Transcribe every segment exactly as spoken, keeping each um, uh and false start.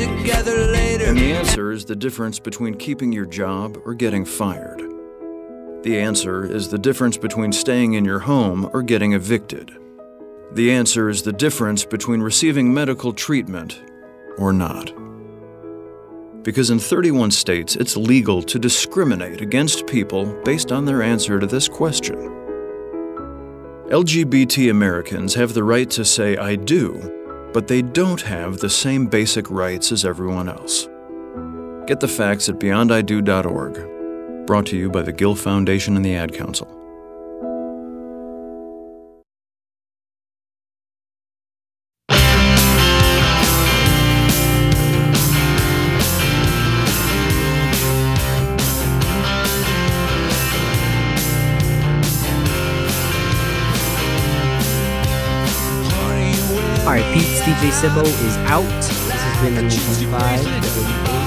together later. And the answer is the difference between keeping your job or getting fired. The answer is the difference between staying in your home or getting evicted. The answer is the difference between receiving medical treatment or not. Because in thirty-one states, it's legal to discriminate against people based on their answer to this question. L G B T Americans have the right to say I do, but they don't have the same basic rights as everyone else. Get the facts at beyond I do dot org. Brought to you by the Gill Foundation and the Ad Council. Alright, Pete's D J Sibbo is out. This has been the one point five W A.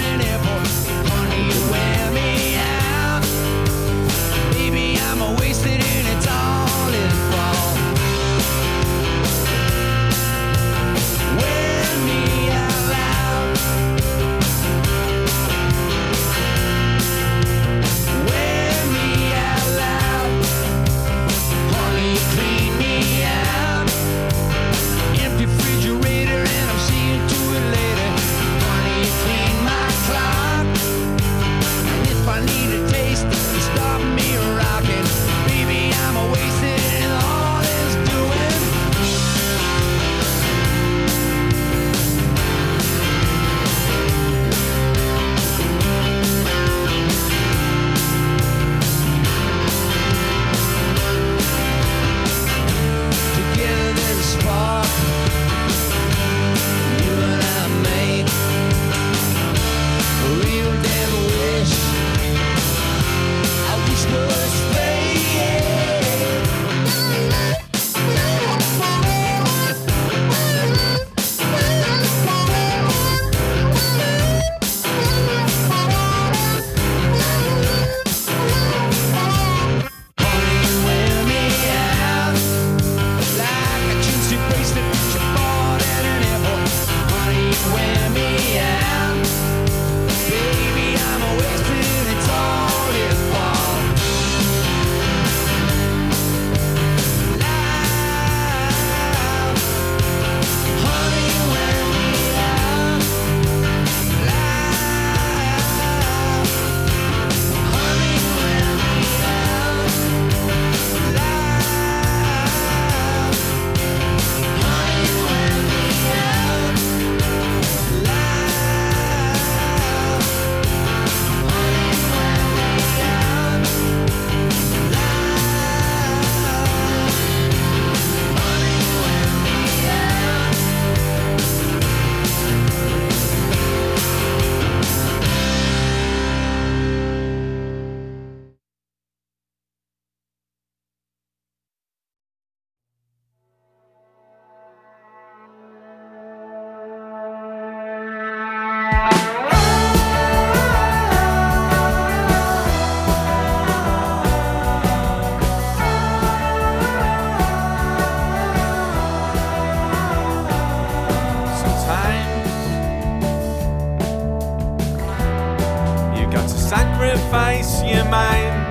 Sacrifice your mind,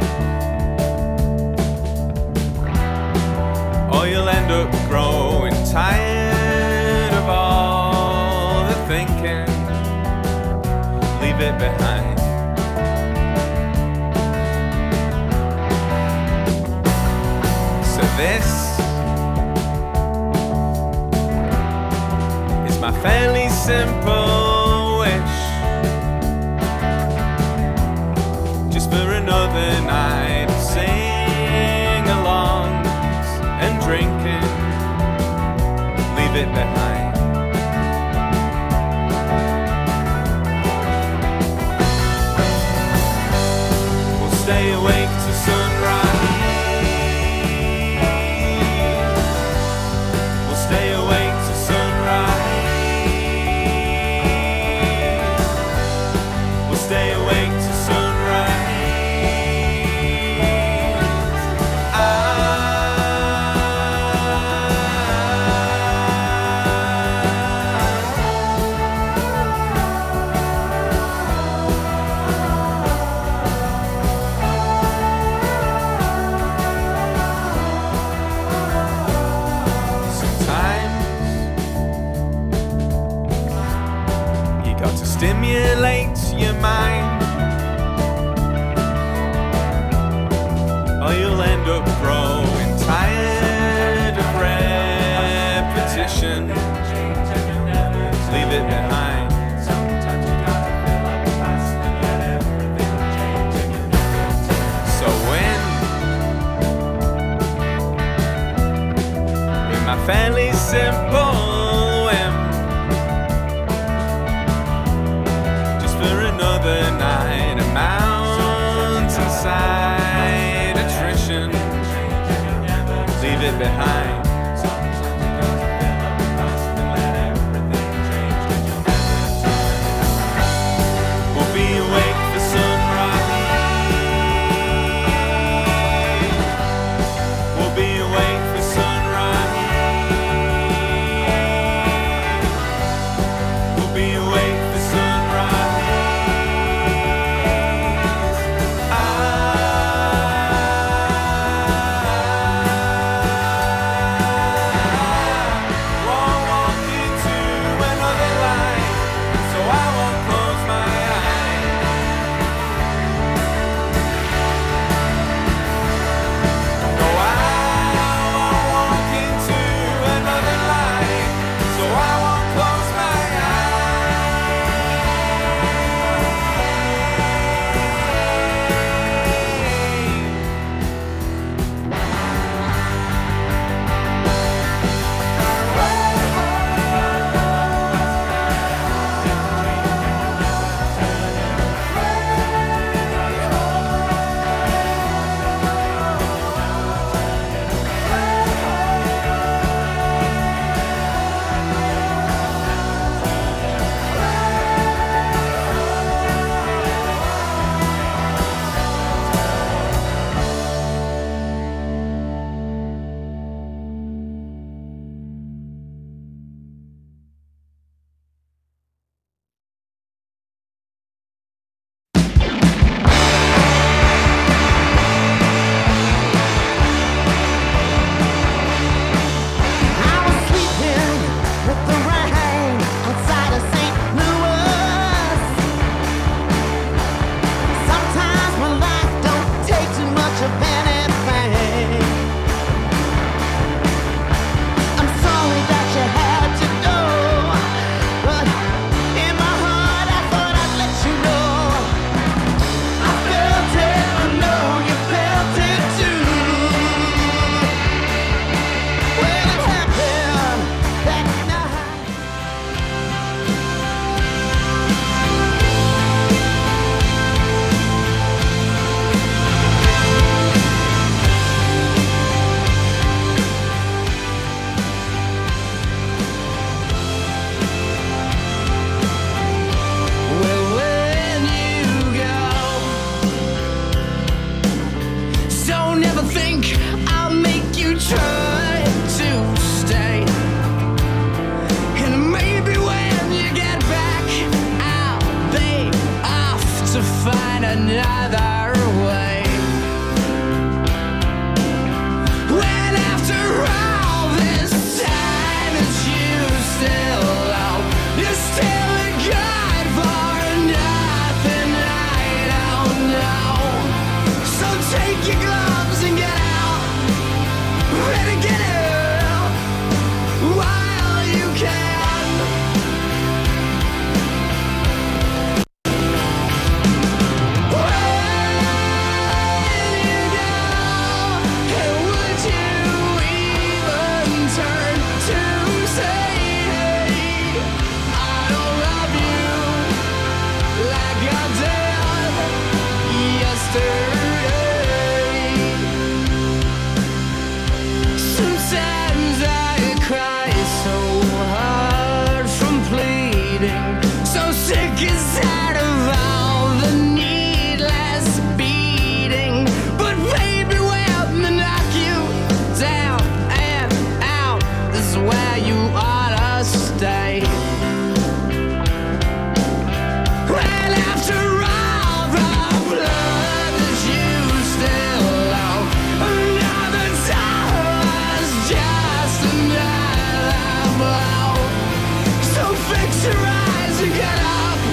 or you'll end up growing tired of all the thinking. Leave it behind. So this is my fairly simple wish, just for another night of sing-alongs and drinking. Leave it behind. We'll stay awake till sunrise. We'll stay awake till sunrise. We'll stay awake till sunrise. to stimulate your mind, or you'll end up growing tired of repetition. Leave it behind. So when, with my fairly simple whim, just for another night, a mountainside attrition, leave it behind. Fix your eyes and get up.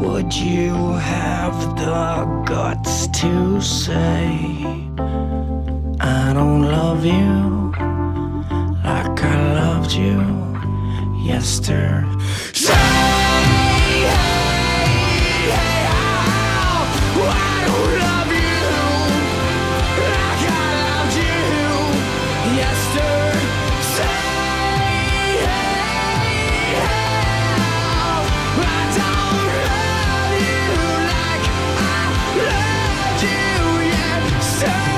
Would you have the guts to say I don't love you like I loved you yesterday? Say, hey, hey, oh, I don't love you like I loved you yesterday. Say, hey, oh, I don't love you like I loved you yesterday.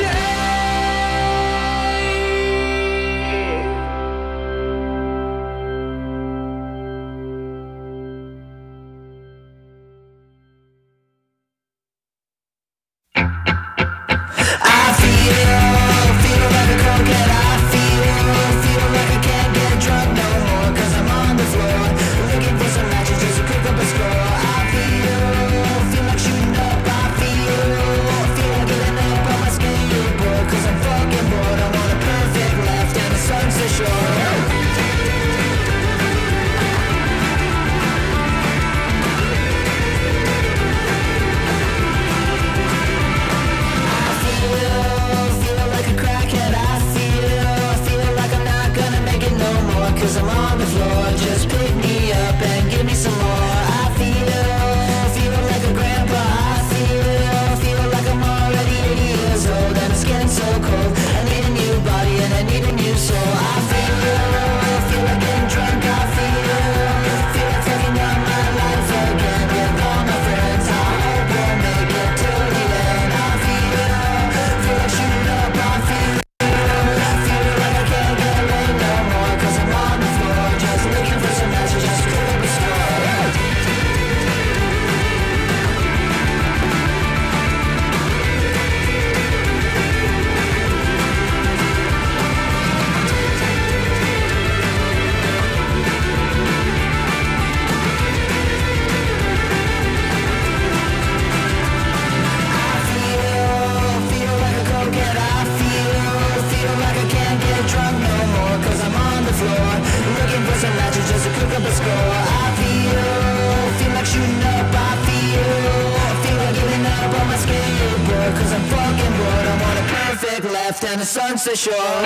And the sunset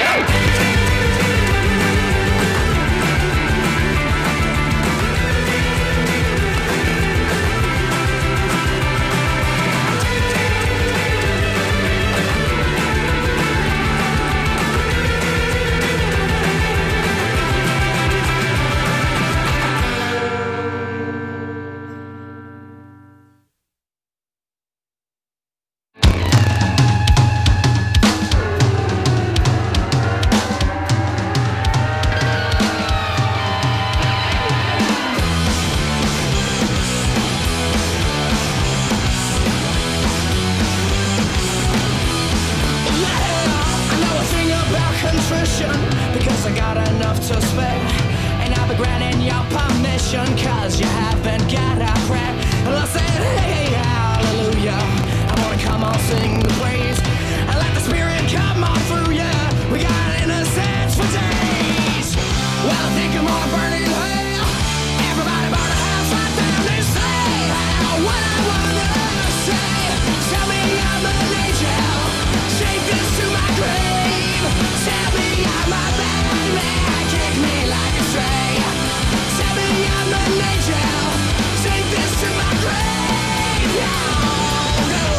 shore. Because I got enough to spare, and I'll be granting your permission, cause you haven't got a prayer. And I said, hey, hallelujah, I wanna come on, sing the praise, and let the spirit come on through ya. We got innocence for days. Well, I think I'm gonna burn in hell. Everybody burn the house right down and say what I wanna say. Tell me I'm an angel, take this to my grave. Tell me I'm a bad man, kick me like a stray. Tell me I'm an angel, take this to my grave. Oh, no.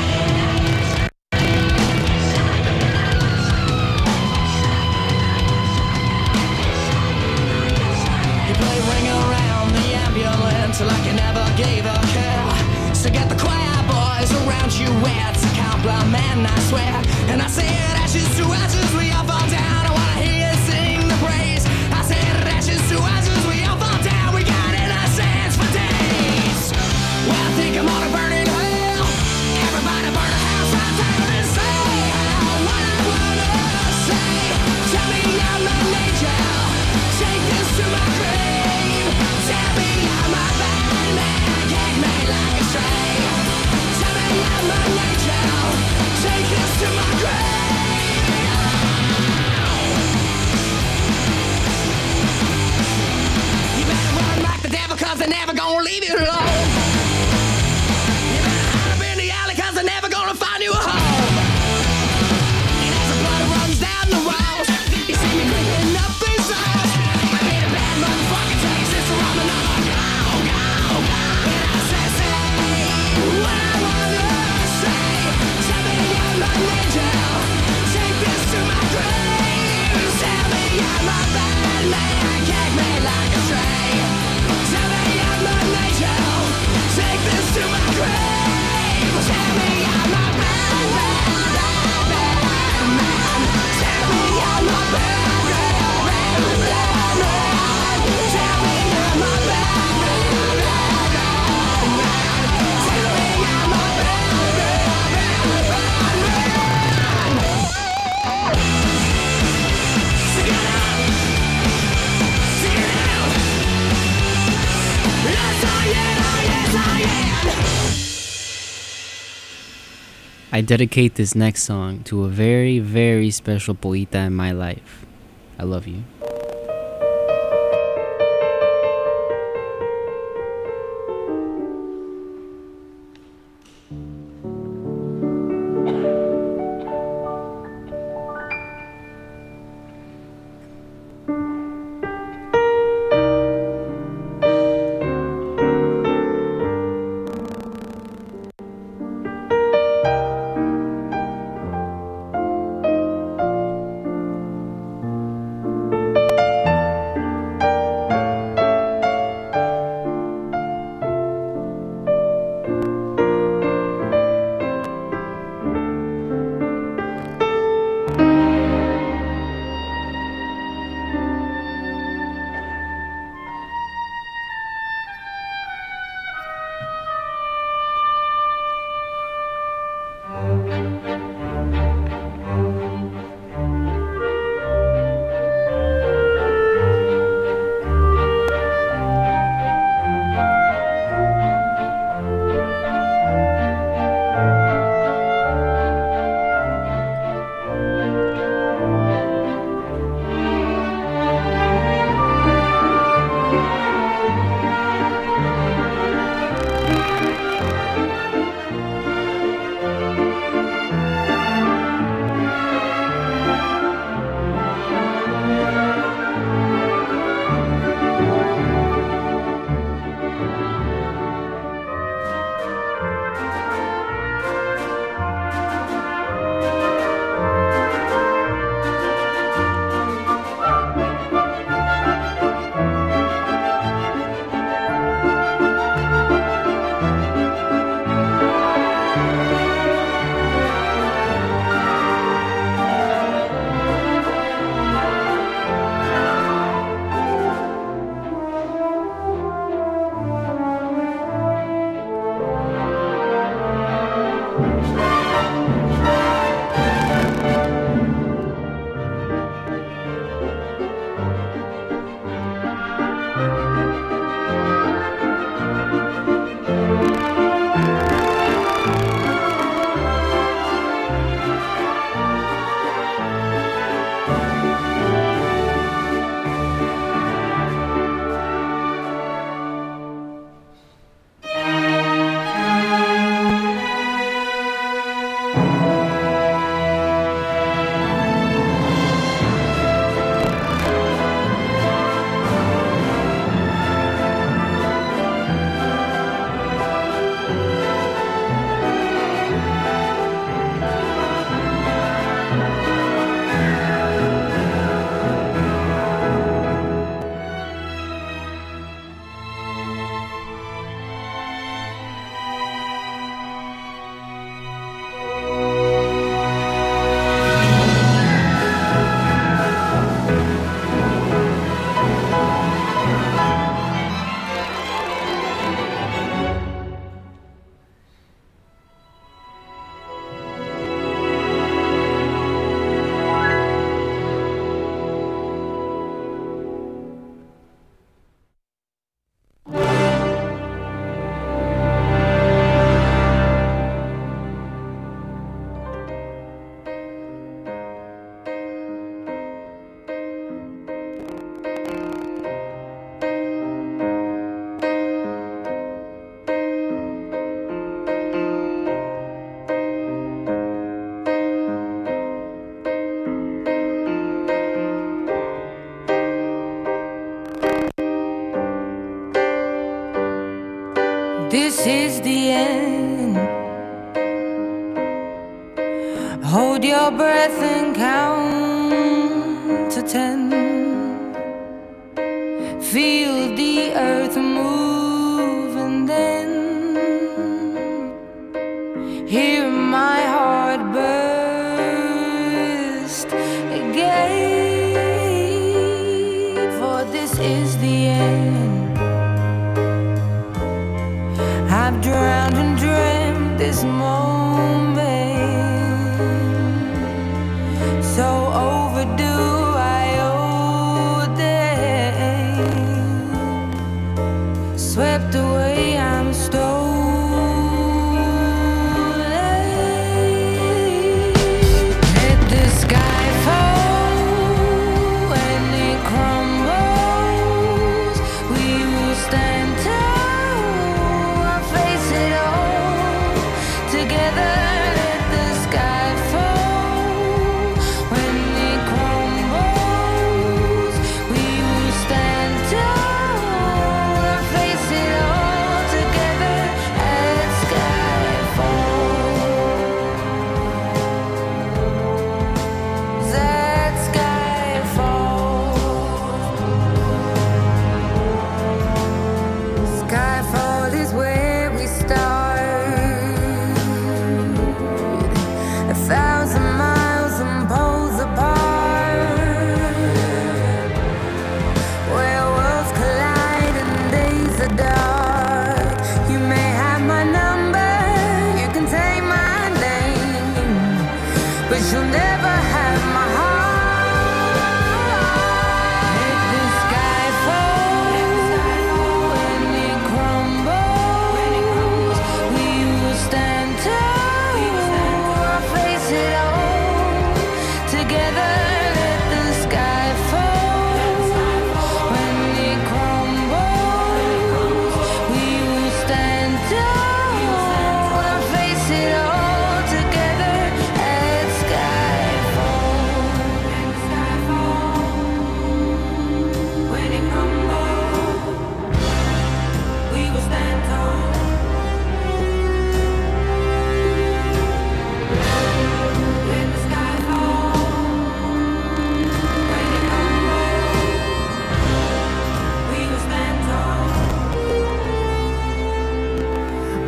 You play ring around the ambulance like you never gave a care. So get the choir boys around you, it's a compliment, I swear. And I said ashes to ashes, we all fall down. I wanna hear you sing the praise. I said ashes to ashes, we all fall down. We got innocence for days. Well, I think I'm gonna burn in hell. Everybody burn the house right down and say what I wanna say. Tell me I'm an angel, take this to my grave. Tell me I'm a bad man, kick me like a stray. Tell me I'm an angel, take this to my grave. You better run like the devil, cause they're never gonna leave you alone. I dedicate this next song to a very, very special poeta in my life. I love you. This is the end. Hold your breath and count to ten. Feel the earth move and then hear my heart burst again. For this is the end. I've drowned and dreamt this moment, so overdue I owe them. Swept away, I'm stolen.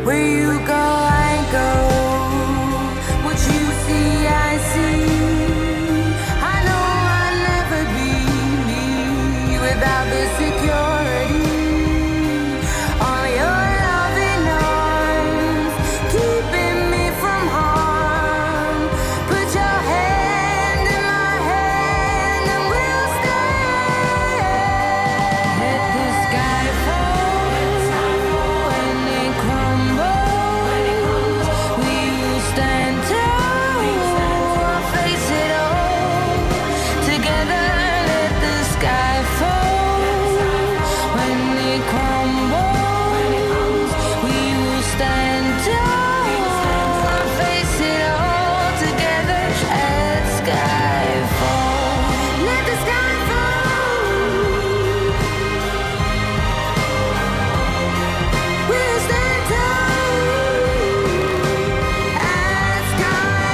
Where you go, I go. What you see, I see. I know I'll never be me without the security. All your loving arms keeping me from harm. Put your hand in my hand and we'll stay. Let the sky fall when it crumbles. We will stand tall, face it all together. Let the sky fall when it crumbles. We will stand tall, face it all together. Let the sky fall. Let the sky fall. We'll stand tall as sky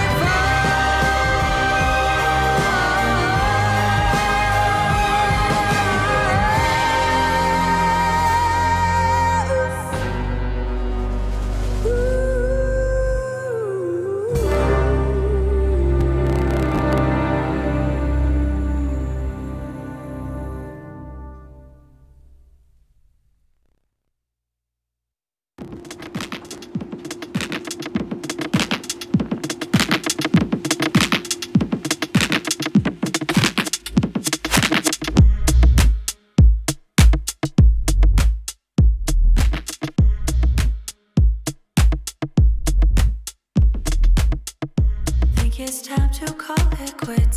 Think it's time to call it quits.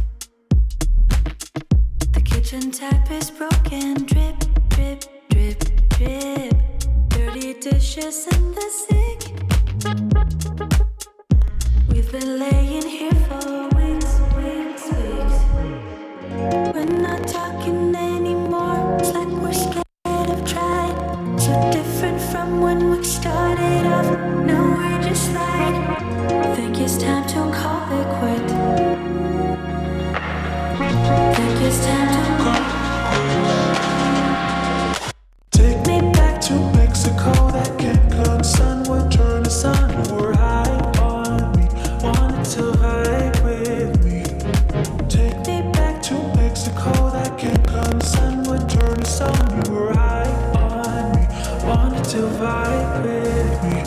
The kitchen tap is broken. Drip, drip, drip, drip. Dirty dishes in the sink. We've been laying here for weeks, weeks, weeks. We're not talking anymore. It's like we're scared of trying. So different from when we started off. Now we're just like, think it's time to call it quit. Think it's time to call. Take me back to Mexico, that Cancun sun would turn the sun. You were high on me, wanted to vibe with me. Take me back to Mexico, that Cancun sun would turn the sun. You were high on me, wanted to vibe with me.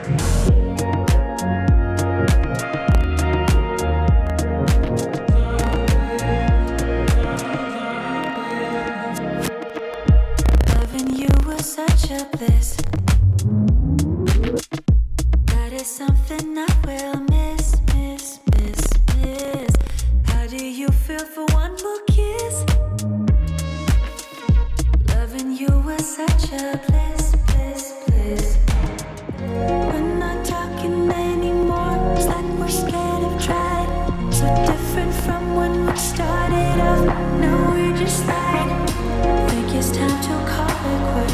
Loving you was such a bliss. That is something I will miss, miss, miss, miss. How do you feel for one more kiss? Loving you was such a bliss, bliss, bliss. We're not talking anymore. It's like we're scared of trying. So different from when we started off. Now we're just like, think it's time to call it quit.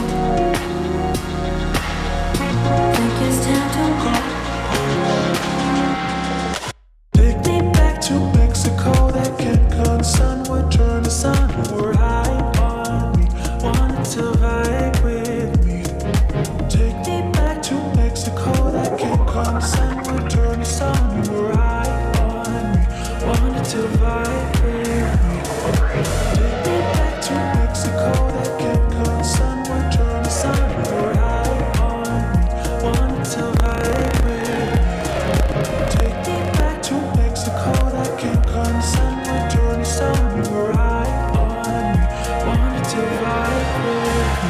Think it's time to call. Take me back to Mexico, that Cancun sun would turn the sun. You were high on me, wanted to vibe with me. Take me back to Mexico, that Cancun sun would turn the sun. You were high on me, wanted to vibe with me. Take me back to Mexico, that Cancun sun would turn the sun. You were high on me, wanted to vibe with me. Take me back to Mexico, that Cancun sun would turn the sun. You were high on me, wanted to vibe with me.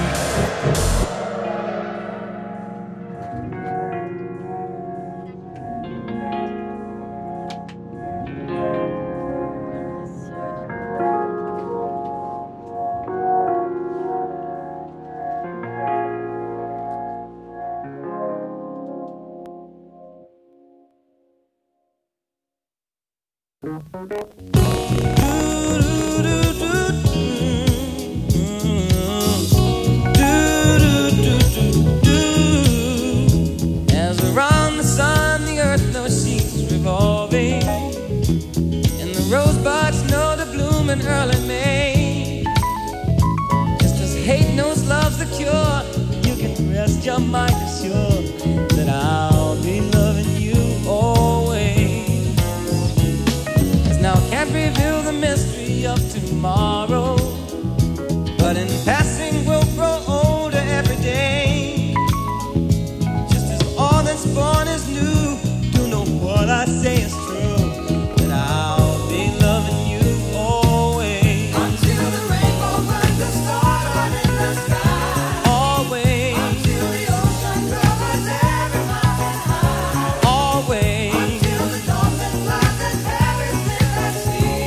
As around the sun, the earth knows she's revolving, and the rosebuds know to bloom in early May. Just as hate knows love's the cure, you can rest your mind is sure that I'll be loving you always. 'Cause now I can't reveal the mystery of tomorrow, but in passing we'll grow older every day. Just as all that's born is new, do know what I say is true, that I'll be loving you always. Until the rainbow burns the stars in the sky. Always. Until the ocean covers every mountain high. Always. Until the dolphin flies and carries in the sea.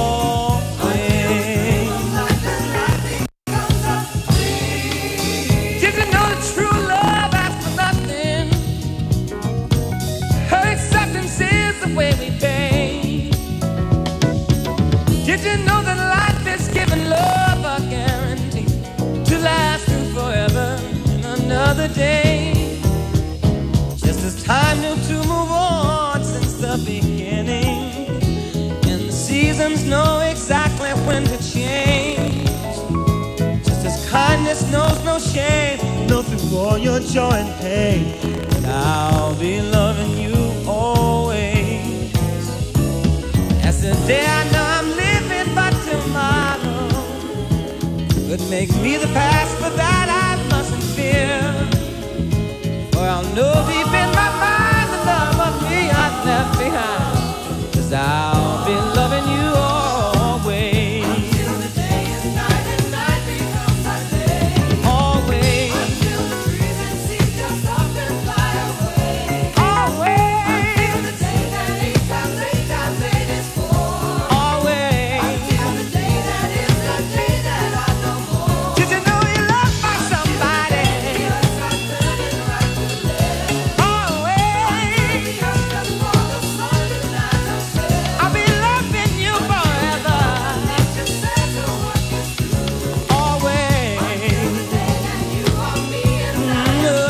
Always. Did you know that true love asks for nothing? Her acceptance is the way we pay. Did you know that life is giving love a guarantee to last through forever in another day? Just as time knew to move on since the beginning, and the seasons know exactly when to change. Just as kindness knows no shame, know through all your joy and pain, that I'll be loving you always. As the day I know I'm living, but tomorrow could make me the past, but that I mustn't fear. For I'll know deep in my mind the love of me I've left behind. 'Cause I'll be loving you always. Until the day is night and night becomes a day. Always. Until the trees and seas just stop and fly away. Always. Until the day that each time they time made is for. Always. Until the day that is the day that I know more. Did you know you loved by somebody? Just like turning right to left. Always. The earth just for the sun to shine herself. I'll be loving you forever. Nature says the work is through. Always. Until the day that you are me and I.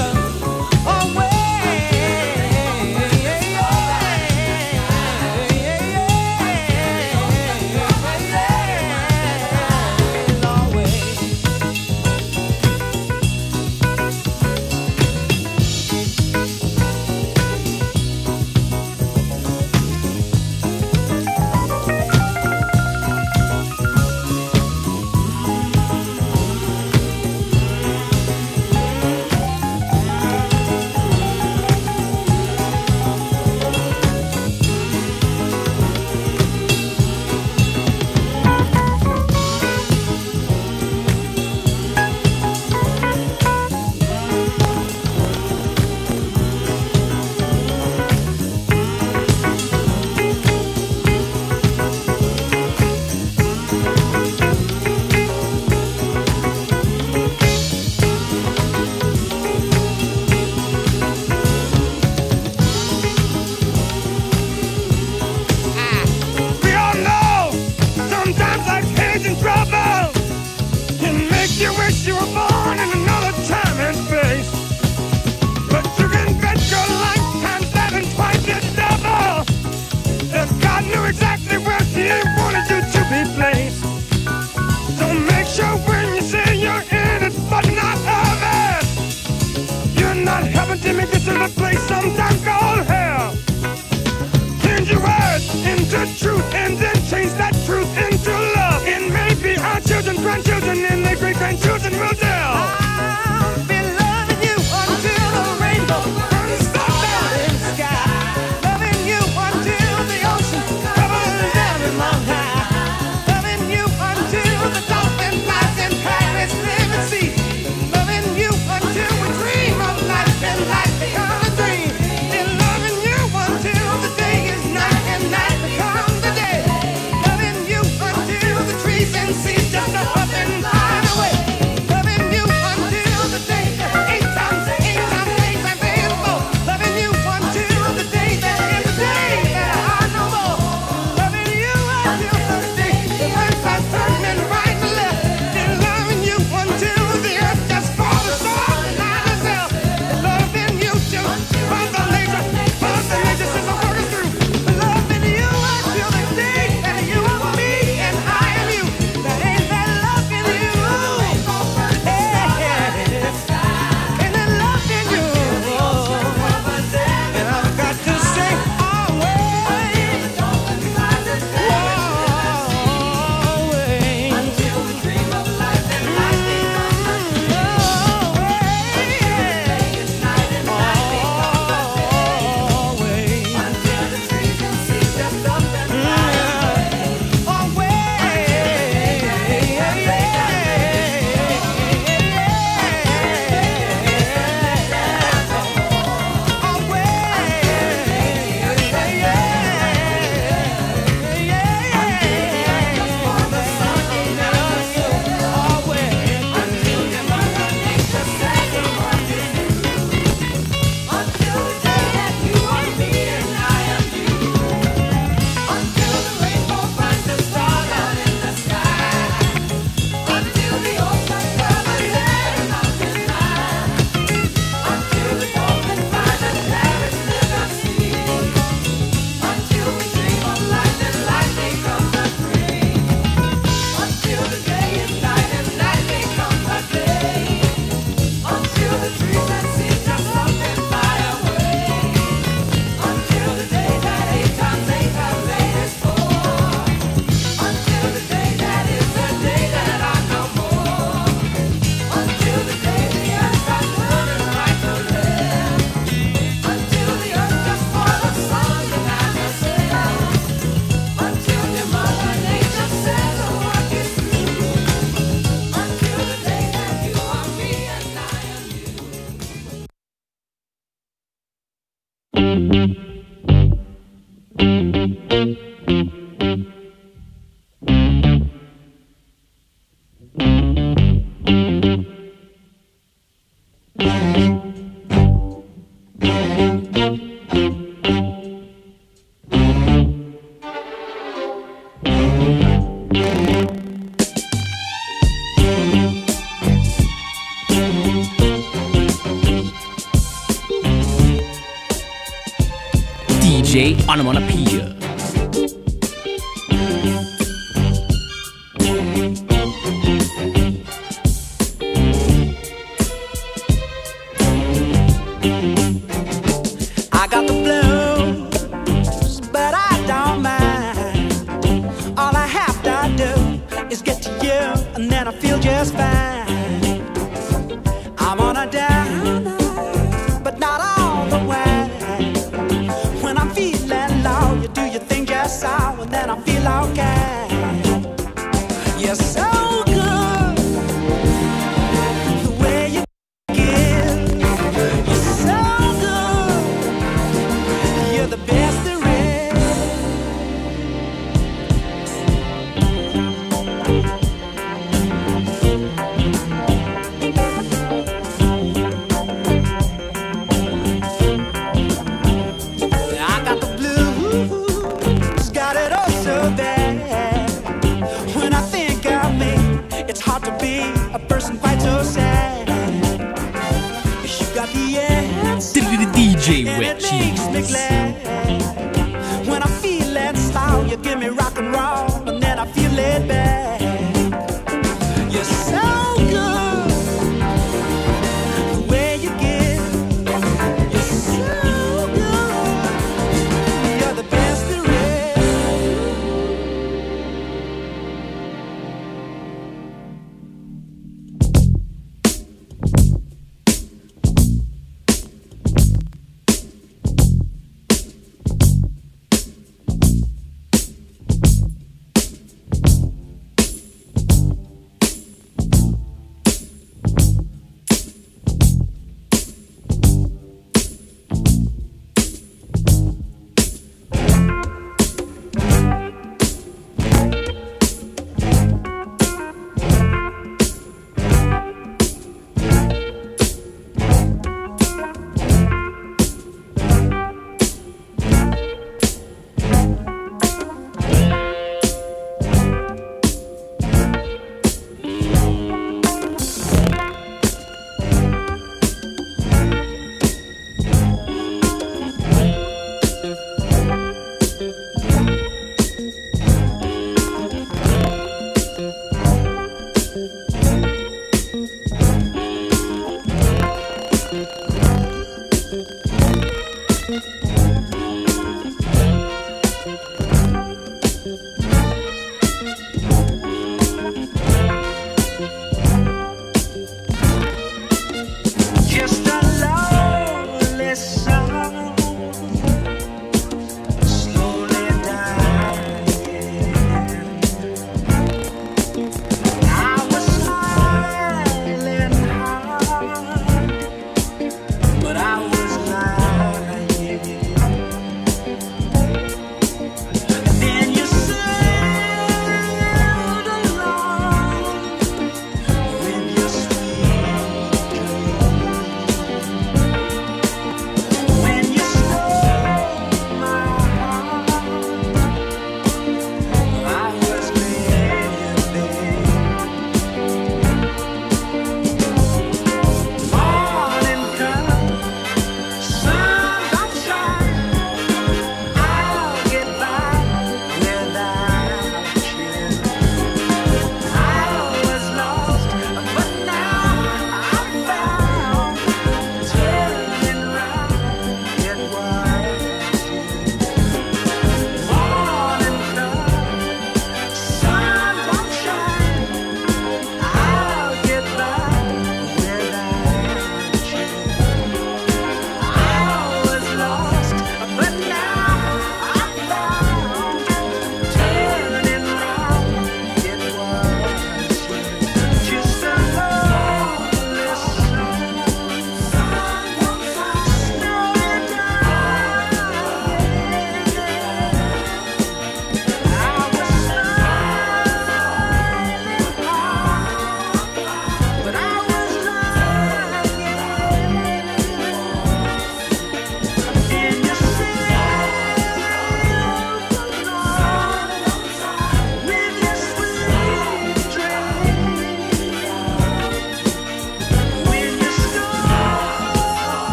We all know sometimes life's hands in trouble can make you wish you were born in another time and space. But you can bet your lifetime's having twice the double. That God knew exactly where He wanted you to be placed. So make sure when you say you're in it, but not of it, you're not helping to make this in a place sometimes called hell. Change your words into truth and then change that truth into love. And maybe our children, grandchildren, and their great grandchildren will tell. I'll be loving you until the rainbow burns the mountain sky. Loving you until the ocean covers every mountain high. Loving you until the dolphin flies in Paris, live and see. Loving you until we dream of life and life becomes a dream. And loving you until the day is night and night becomes the day. Loving you until the trees and seas just up and fly away. Loving you D J Onomatopoeia. I got the blues, but I don't mind. All I have to do is get to you, and then I feel just fine. I'm on a down, but not all the way. When I'm feeling low, you do your thing just so, and then I feel okay. You're so good, the way you give. You're so good, you're the best there is. I got the blues, got it all so bad. When I think of me, it's hard to be a person quite so sad. You got the answer, D J and Wet it makes me Cheese. glad. When I'm feeling slow, you give me rock and roll, and then I feel laid back. You're so good, the way you give. You're so good, you're the best there is.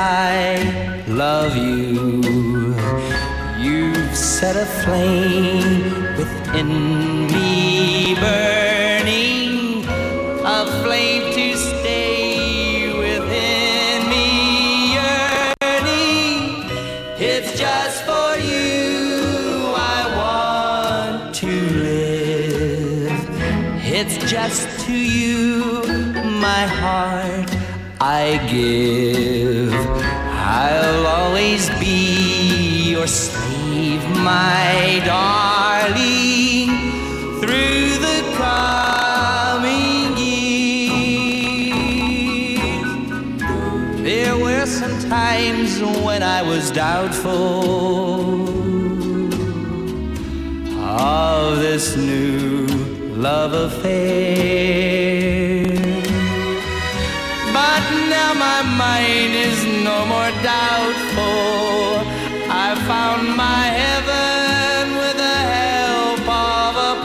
I love you. You've set a flame within me burning, a flame to stay within me yearning. It's just for you I want to live. It's just to you my heart I give. I'll always be your slave, my darling, through the coming years. There were some times when I was doubtful of this new love affair, but now my mind is no more doubtful. I found my heaven with the help of a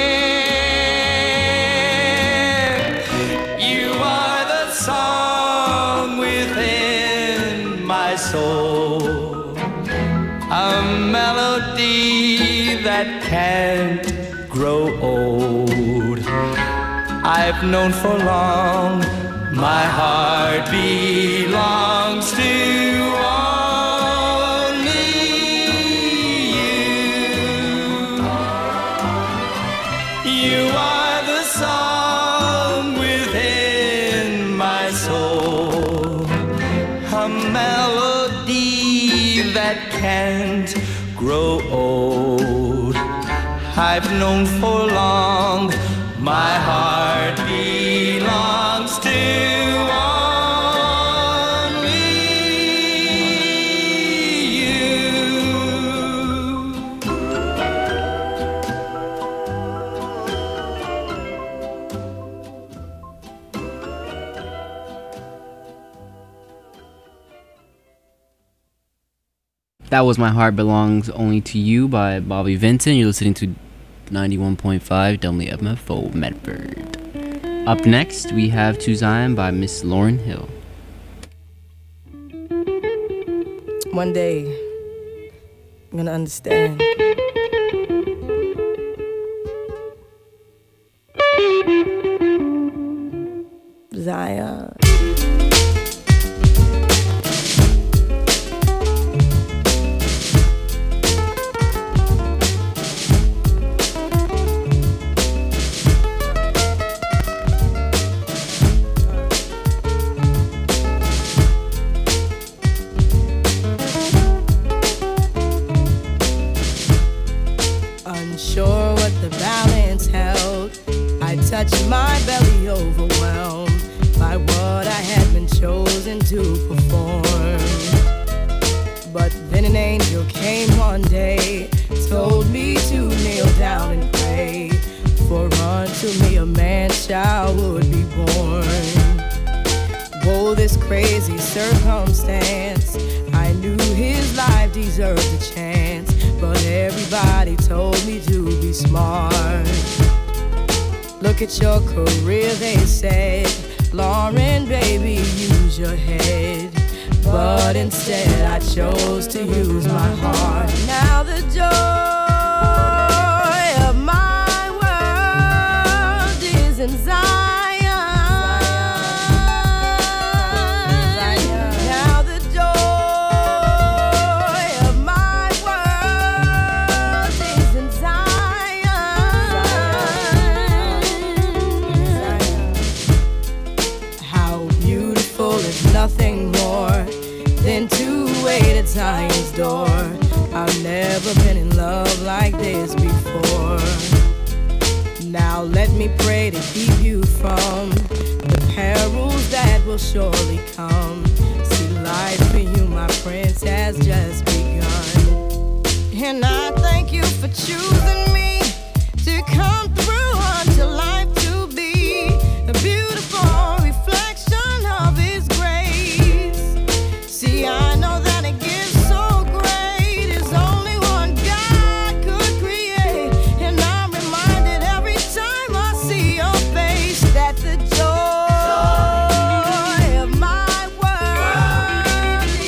prayer. You are the song within my soul, a melody that can't grow old. I've known for long my heart belongs to only you. You are the song within my soul, a melody that can't grow old. I've known for long my heart belongs to only you. That was My Heart Belongs Only to You by Bobby Vinton. You're listening to ninety-one point five W M F O Medford. Up next, we have To Zion by Miss Lauryn Hill. One day, I'm gonna understand. Zion. Unsure what the balance held, I touched my belly, overwhelmed by what I had been chosen to perform. But then an angel came one day, told me to kneel down and pray, for unto me a man child would be born. Whoa, this crazy circumstance, I knew his life deserved a chance, but everybody told me to be smart. Look at your career, they said, Lauryn, baby, use your head. But instead I chose to use my heart. Now the joy of my world is in Zion. Now the joy of my world is in Zion. How beautiful is nothing more than to wait at Zion's door. I've never been in love like this before. Now let me pray to keep you from the perils that will surely come. See, life for you, my prince, has just begun. And I thank you for choosing me to come through unto life to be a beautiful reflection of his grace. See, I know that a gift so great is only one God could create. And I'm reminded every time I see your face that the joy of my world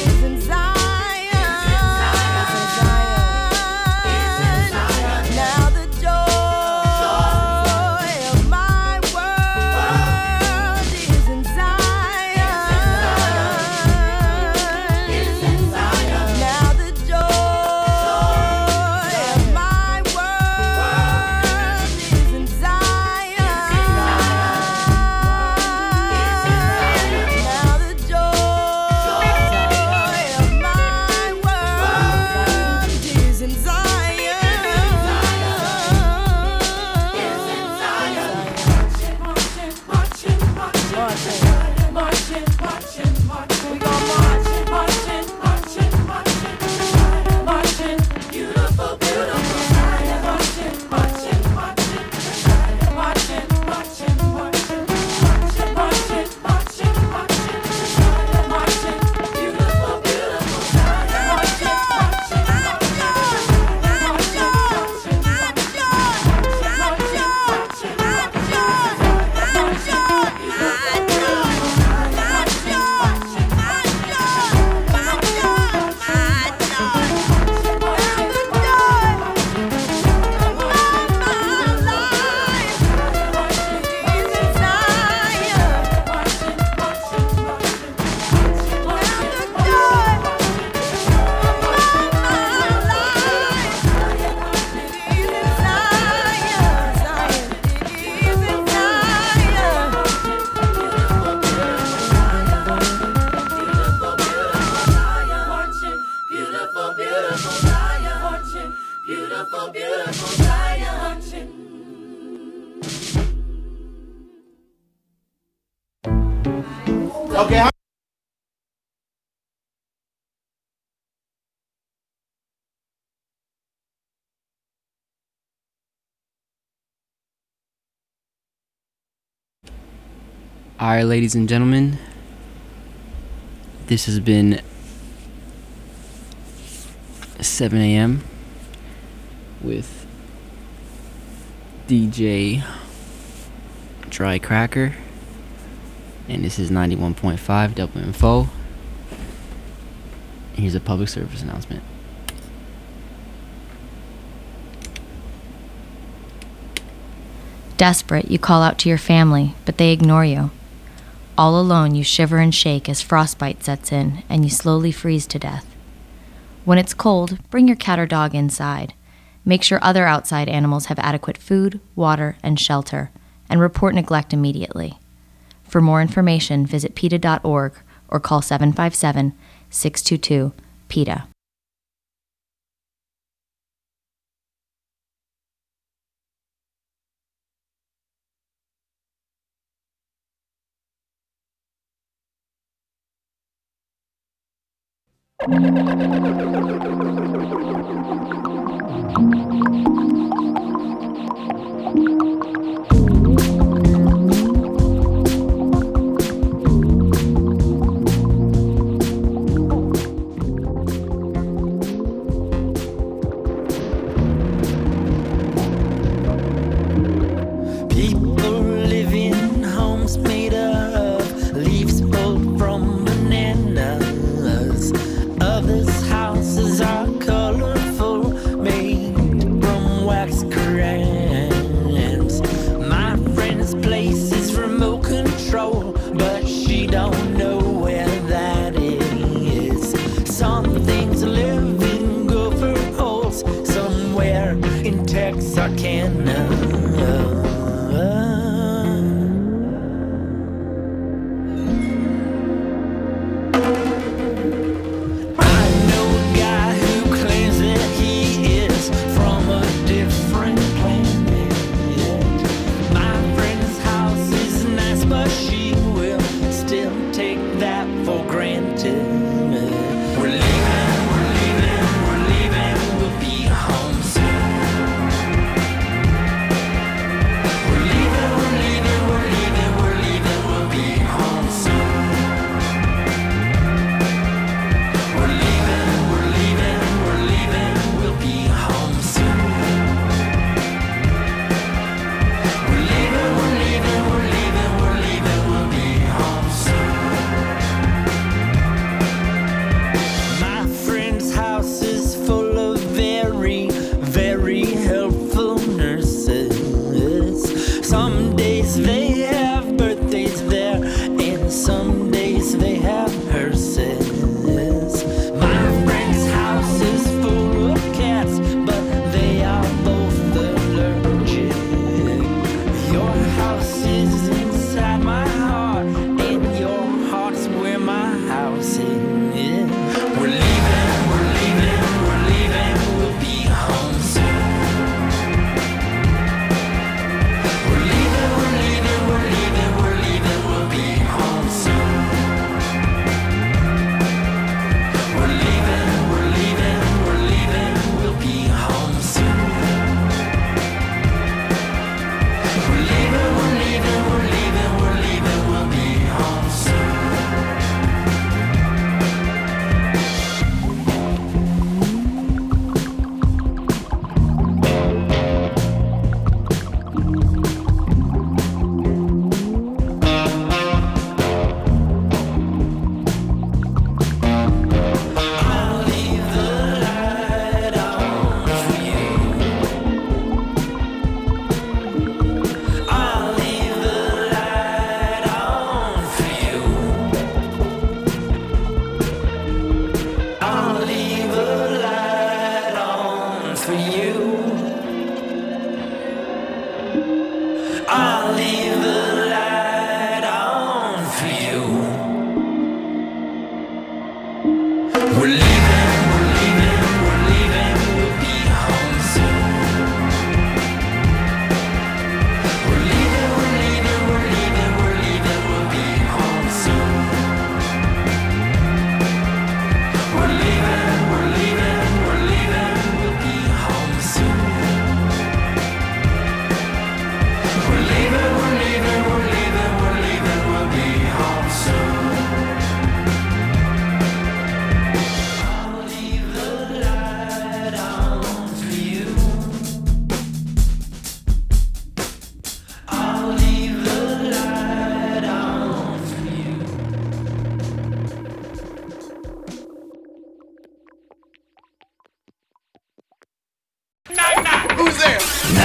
Alright, ladies and gentlemen, this has been seven a.m. with D J Dry Cracker, and this is ninety-one point five W M F O. Here's a public service announcement. Desperate, you call out to your family, but they ignore you. All alone, you shiver and shake as frostbite sets in, and you slowly freeze to death. When it's cold, bring your cat or dog inside. Make sure other outside animals have adequate food, water, and shelter, and report neglect immediately. For more information, visit PETA dot org or call seven five seven, six two two, PETA. People live in homes made of leaves pulled from bananas. Others' houses are colorful, made from wax crayons. My friend's place is remote control, but she don't know where that is. Some things live in gopher holes somewhere in Texarkana.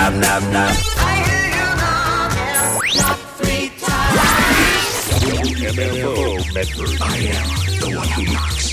knock, knock, knock. I hear you knocking, knock three times. M F O Medford. I am the one who knocks.